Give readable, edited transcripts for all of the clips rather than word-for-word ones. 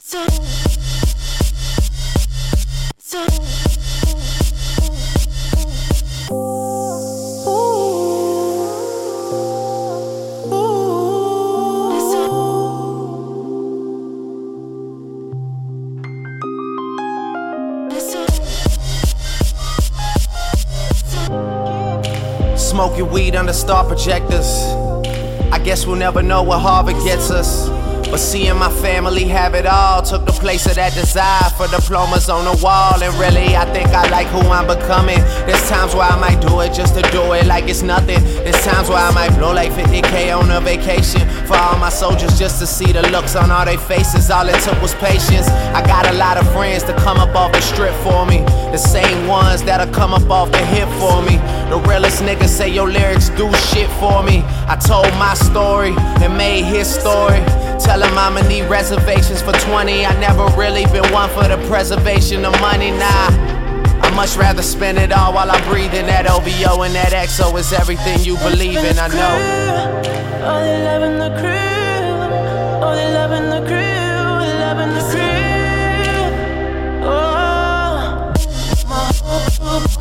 Smoking weed under star projectors. I guess we'll never know what Harvard gets us. But seeing my family have it all took the place of that desire for diplomas on the wall. And really, I think I like who I'm becoming. There's times where I might do it just to do it like it's nothing. There's times where I might blow like 50K on a vacation for all my soldiers just to see the looks on all their faces. All it took was patience. I got a lot of friends to come up off the strip for me, the same ones that'll come up off the hip for me. The realest niggas say your lyrics do shit for me. I told my story and made his story. Tell him I'ma need reservations for 20. I never really been one for the preservation of money, nah. I much rather spend it all while I'm breathing. That OVO and that XO is everything you believe in, I know. Oh, they loving the crib. Oh, they loving the crib. They loving the crib. Oh, my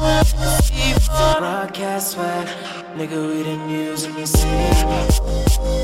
whole broadcast swag. Nigga, we the news in the city.